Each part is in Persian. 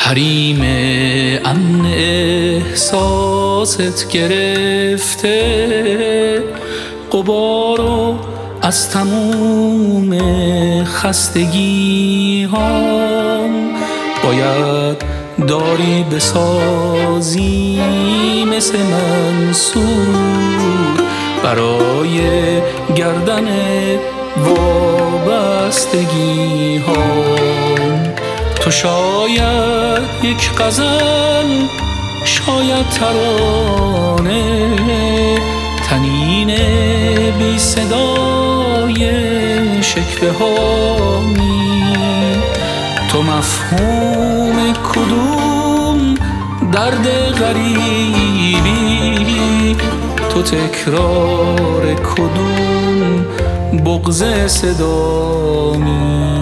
حریم امن احساست گرفته غبارو از تموم خستگی ها. باید داری بسازی مثل منصور برای گردن وابستگی ها. تو شاید یک غزل، شاید ترانه، تنین بی صدای شکوه هامی. تو مفهوم کدوم درد غریبی، تو تکرار کدوم بغض صدامی.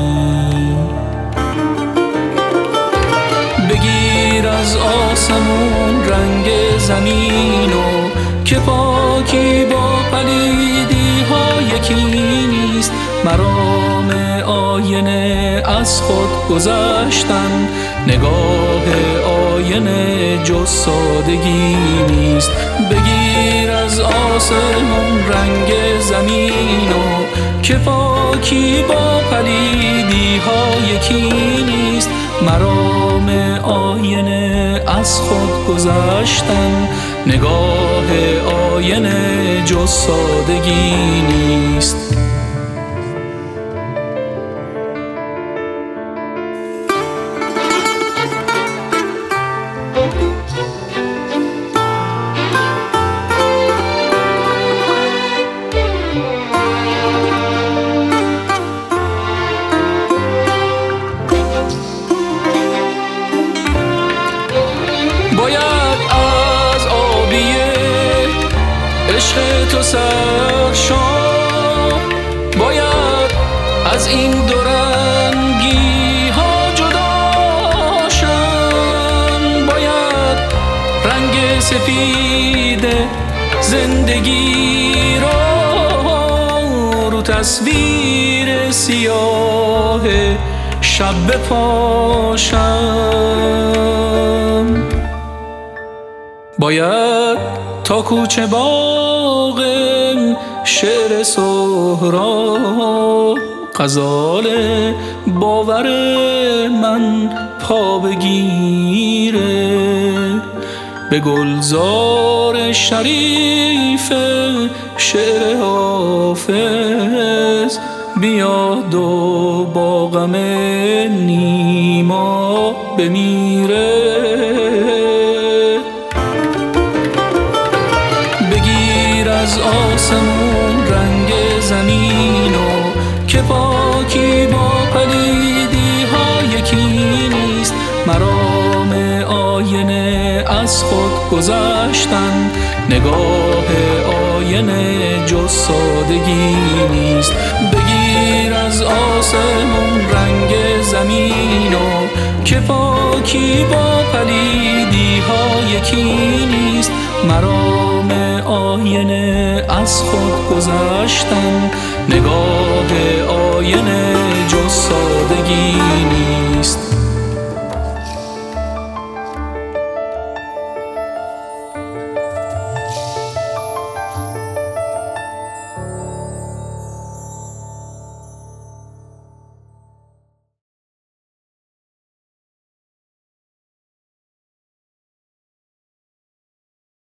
بگیر از آسمون رنگ زمینو که پاکی با پلیدی ها یکی نیست. مرام آینه از خود گذشتن، نگاه آینه جز سادگی نیست. بگیر از آسمون رنگ زمینو که پاکی با پلیدی ها یکی نیست. مرام آینه از خود گذشتن، نگاه آینه جز سادگی نیست. باید از آبیه عشق تو سرشام، باید از این دو رنگی ها جداشم. باید رنگ سفید زندگی رو تصویر سیاه شب بپاشم. باید تا کوچه باغ شعر سهراب غزال باور من پا بگیره. به گلزار شریف شعر حافظ بیاد و با غم نیما بمیره. بگیر از آسمون رنگ زمینو که پاکی با پلیدی ها یکی نیست. مرام آینه از خود گذشتن، نگاه آینه جز سادگی نیست. بگیر از آسمون رنگ زمینو که پاکی با پلیدی ها یکی نیست. مرام آینه از خود گذشتن، نگاه آینه جز سادگی نیست.